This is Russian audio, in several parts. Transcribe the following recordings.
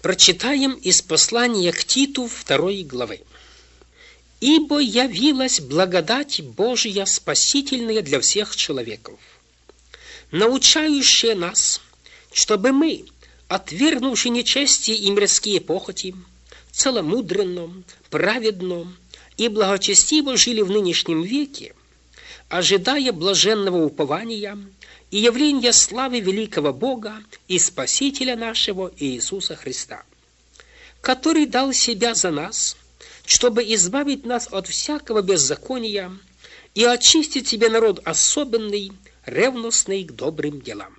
Прочитаем из послания к Титу 2 главы. «Ибо явилась благодать Божия спасительная для всех человеков, научающая нас, чтобы мы, отвергнувши нечестие и мирские похоти, целомудренно, праведно и благочестиво жили в нынешнем веке, ожидая блаженного упования и явления славы великого Бога и Спасителя нашего Иисуса Христа, который дал себя за нас, чтобы избавить нас от всякого беззакония и очистить себе народ особенный, ревностный к добрым делам».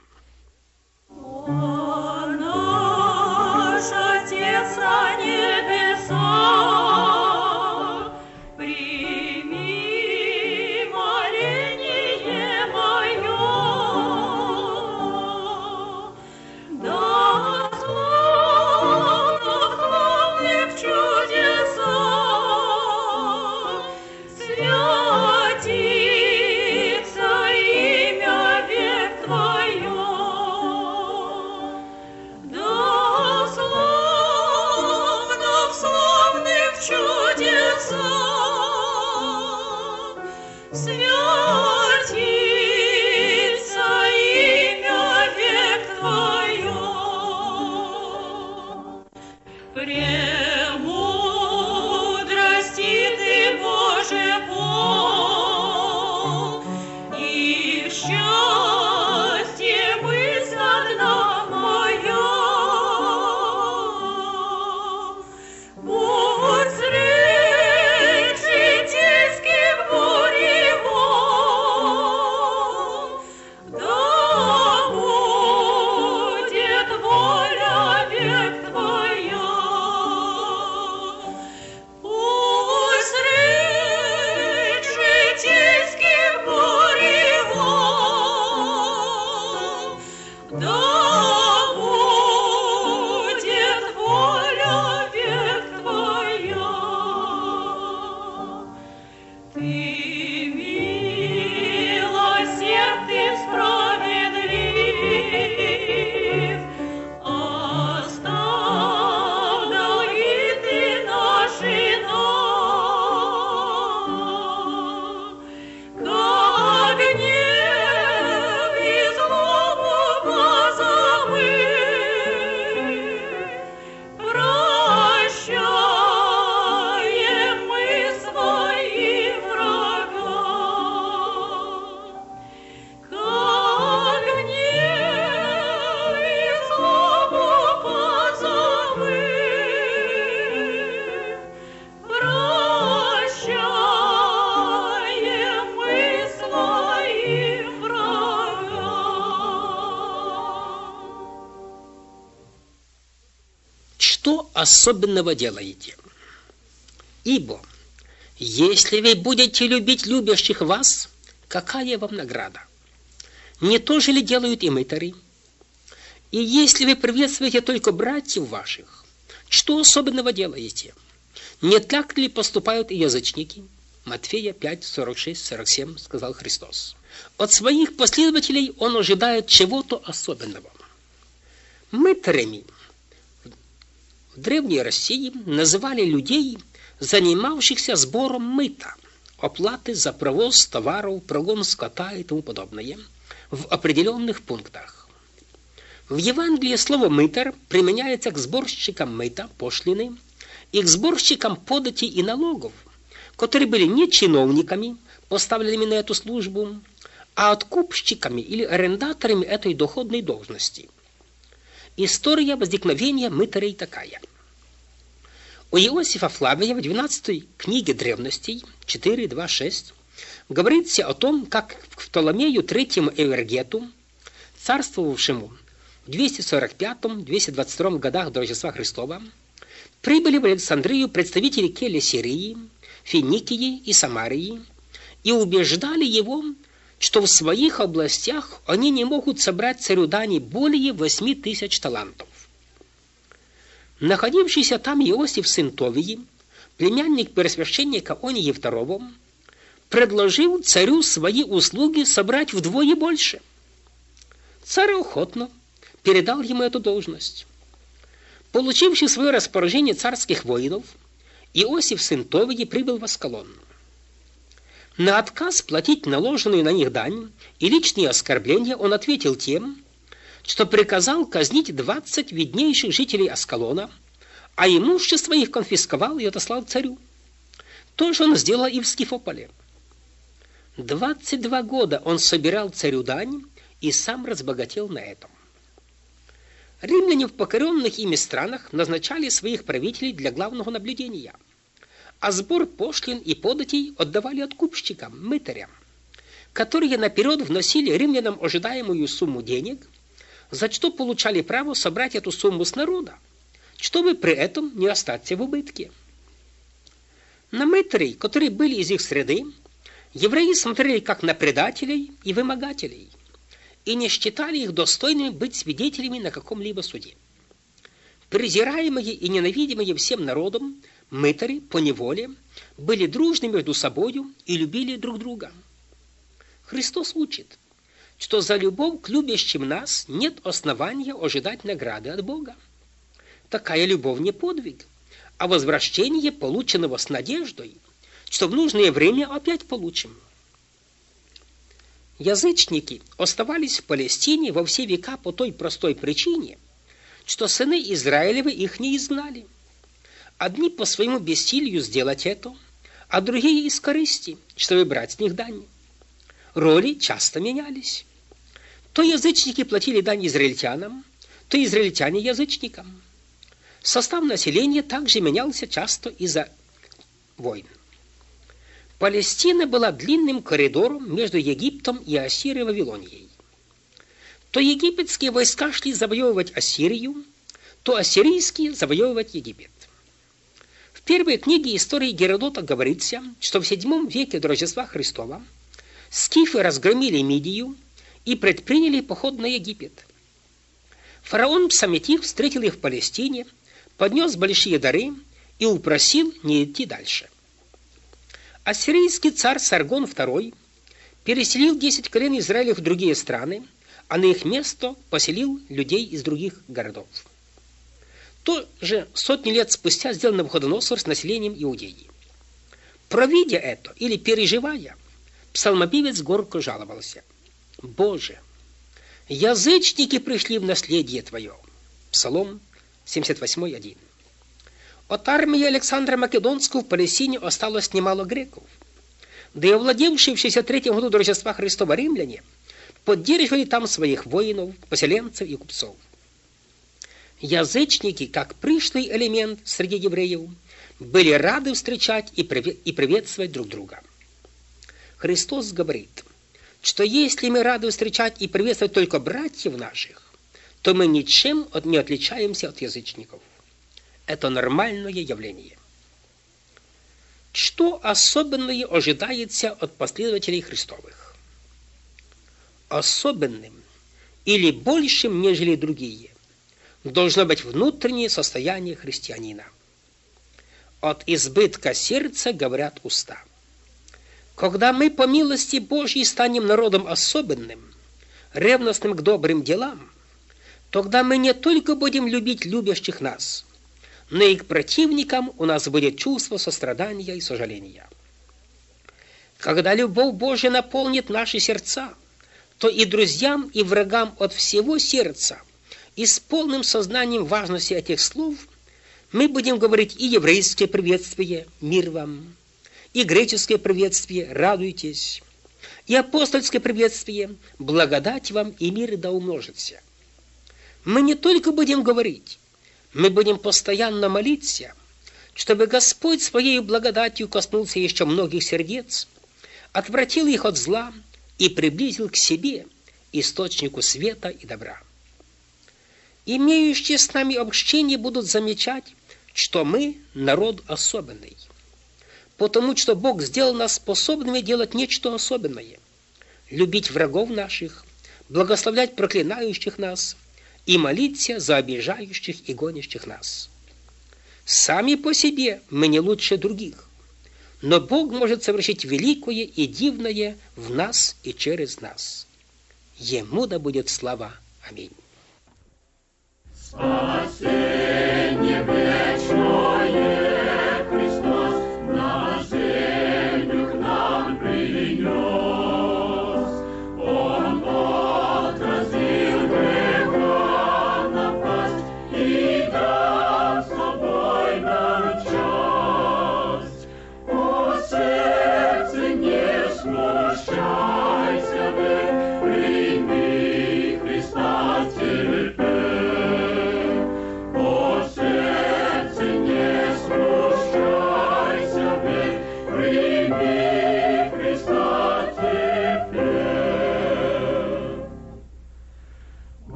Что особенного делаете? Ибо, если вы будете любить любящих вас, какая вам награда? Не то же ли делают и мытари? И если вы приветствуете только братьев ваших, что особенного делаете? Не так ли поступают и язычники? Матфея 5, 46, 47, сказал Христос. От своих последователей он ожидает чего-то особенного. Мытарями в Древней России называли людей, занимавшихся сбором мыта, оплаты за провоз товаров, прогон скота и тому подобное, в определенных пунктах. В Евангелии слово «мытарь» применяется к сборщикам мыта, пошлины, и к сборщикам подати и налогов, которые были не чиновниками, поставленными на эту службу, а откупщиками или арендаторами этой доходной должности. История возникновения мытарей такая. У Иосифа Флавия в 12 книге древностей 4.2.6 говорится о том, как к Птоломею III Эвергету, царствовавшему в 245-222 годах до Рождества Христова, прибыли в Александрию представители Келесирии, Финикии и Самарии и убеждали его, что в своих областях они не могут собрать царю дани более 8000 талантов. Находившийся там Иосиф сын Товии, племянник первосвященника Онии II, предложил царю свои услуги собрать вдвое больше. Царь охотно передал ему эту должность. Получивший в свое распоряжение царских воинов, Иосиф, сын Товии, прибыл в Аскалон. На отказ платить наложенную на них дань и личные оскорбления он ответил тем, что приказал казнить 20 виднейших жителей Аскалона, а имущество их конфисковал и отослал царю. То же он сделал и в Скифополе. 22 года он собирал царю дань и сам разбогател на этом. Римляне в покоренных ими странах назначали своих правителей для главного наблюдения, а сбор пошлин и податей отдавали откупщикам, мытарям, которые наперед вносили римлянам ожидаемую сумму денег, за что получали право собрать эту сумму с народа, чтобы при этом не остаться в убытке. На мытарей, которые были из их среды, евреи смотрели как на предателей и вымогателей, и не считали их достойными быть свидетелями на каком-либо суде. Презираемые и ненавидимые всем народом, мытари поневоле были дружны между собою и любили друг друга. Христос учит, что за любовь к любящим нас нет основания ожидать награды от Бога. Такая любовь не подвиг, а возвращение полученного с надеждой, что в нужное время опять получим. Язычники оставались в Палестине во все века по той простой причине, что сыны Израилевы их не изгнали. Одни по своему бессилию сделать это, а другие из корысти, чтобы брать с них дань. Роли часто менялись. То язычники платили дань израильтянам, то израильтяне язычникам. Состав населения также менялся часто из-за войн. Палестина была длинным коридором между Египтом и Ассирией и Вавилонией. То египетские войска шли завоевывать Ассирию, то ассирийские завоевывать Египет. В первой книге истории Геродота говорится, что в VII веке до Рождества Христова скифы разгромили Мидию и предприняли поход на Египет. Фараон Псаметих встретил их в Палестине, поднес большие дары и упросил не идти дальше. Ассирийский царь Саргон II переселил 10 колен Израиля в другие страны, а на их место поселил людей из других городов. То же сотни лет спустя сделал Навуходоносор с населением Иудеи. Провидя это или переживая, псалмопевец горько жаловался: «Боже, язычники пришли в наследие Твое». Псалом 78:1. От армии Александра Македонского в Палестине осталось немало греков. Да и овладевшие в 63 году до Рождества Христова римляне поддерживали там своих воинов, поселенцев и купцов. Язычники, как пришлый элемент среди евреев, были рады встречать и приветствовать друг друга. Христос говорит, что если мы рады встречать и приветствовать только братьев наших, то мы ничем не отличаемся от язычников. Это нормальное явление. Что особенное ожидается от последователей Христовых? Особенным или большим, нежели другие, должно быть внутреннее состояние христианина. От избытка сердца говорят уста. Когда мы по милости Божьей станем народом особенным, ревностным к добрым делам, тогда мы не только будем любить любящих нас, но и к противникам у нас будет чувство сострадания и сожаления. Когда любовь Божья наполнит наши сердца, то и друзьям, и врагам от всего сердца и с полным сознанием важности этих слов мы будем говорить и еврейское приветствие «Мир вам», и греческое приветствие «Радуйтесь», и апостольское приветствие «Благодать вам и мир да умножится». Мы не только будем говорить, мы будем постоянно молиться, чтобы Господь своей благодатью коснулся еще многих сердец, отвратил их от зла и приблизил к себе, источнику света и добра. Имеющие с нами общение будут замечать, что мы народ особенный, потому что Бог сделал нас способными делать нечто особенное, любить врагов наших, благословлять проклинающих нас и молиться за обижающих и гонящих нас. Сами по себе мы не лучше других, но Бог может совершить великое и дивное в нас и через нас. Ему да будет слава. Аминь.